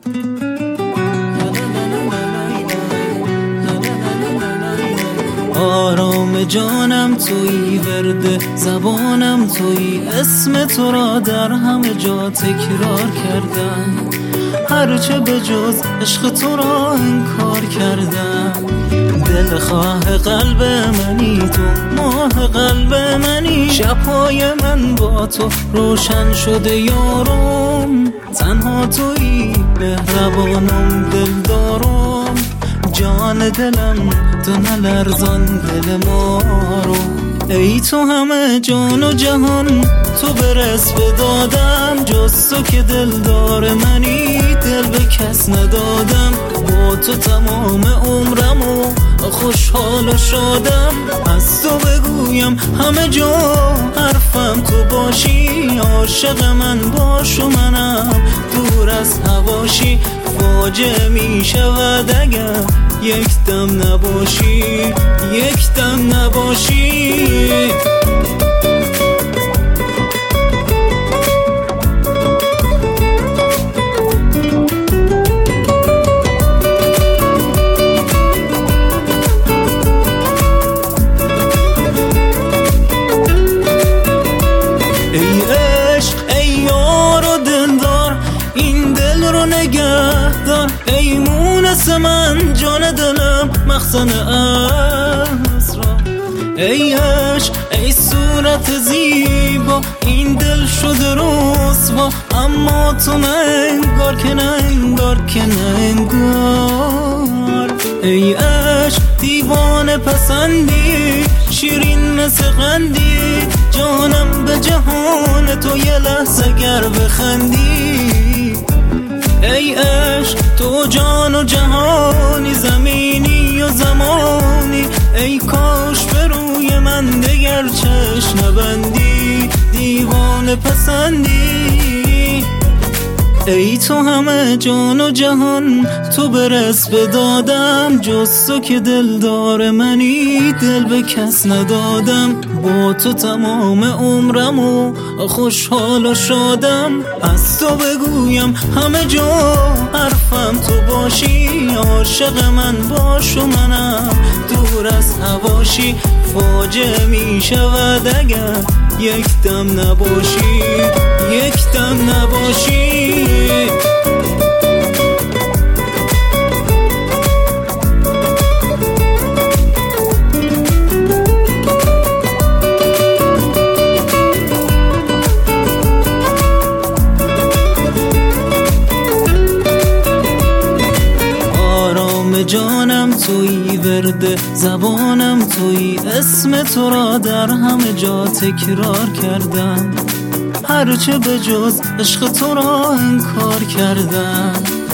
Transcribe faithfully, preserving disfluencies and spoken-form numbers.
آرام جانم تویی، ورد زبانم تویی، اسم تو را در همه جا تکرار کردم. هرچه به جز عشق تو را انکار کردم. دلخواه قلب منی تو، ماه قلب منی، شبهای من با تو روشن شده یارم. تنها تویی مهربانم دلدارم، جان دلم تو نلرزان دل ما رو. ای تو همه جان و جهان تو برس به دادم، جز تو که دلدار منی دل به کس ندادم. با تو تمام عمرم و خوشحال و شادم، از تو بگویم همه جا حرفم تو باشی. عاشق من باش و منم دور از هواشی، فاجعه می شود اگر یک دم نباشی، یک دم نباشی. ای عشق ای یار و دلدار، این دل رو نگه دار. ای مونس من جان دلم مخزن اسرار. ای عشق ای صورت زیبا، این دل شده رسوا، اما تو نه انگار که نه انگار که نه انگار. ای عشق دیوانه پسندی، شیرین مثل قندی، جانم به جهان تو یه لحظه گر بخندی. ای عشق تو جان و جهانی، زمینی و زمانی، ای کاش به روی من دگر چشم نبندی، دیوانه پسندی. ای تو همه جان و جهان تو برس به دادم، جز تو که دلدار منی دل به کس ندادم. با تو تمام عمرم و خوشحال و شادم، از تو بگویم همه جا حرفم تو باشی. عاشق من باش و منم دور از هواشی، فاجعه می شود اگر یک دم نباشی، یک دم نباشی. جانم تویی، ورد زبانم تویی، اسم تو را در همه جا تکرار کردم. هرچه به جز عشق تو را انکار کردم.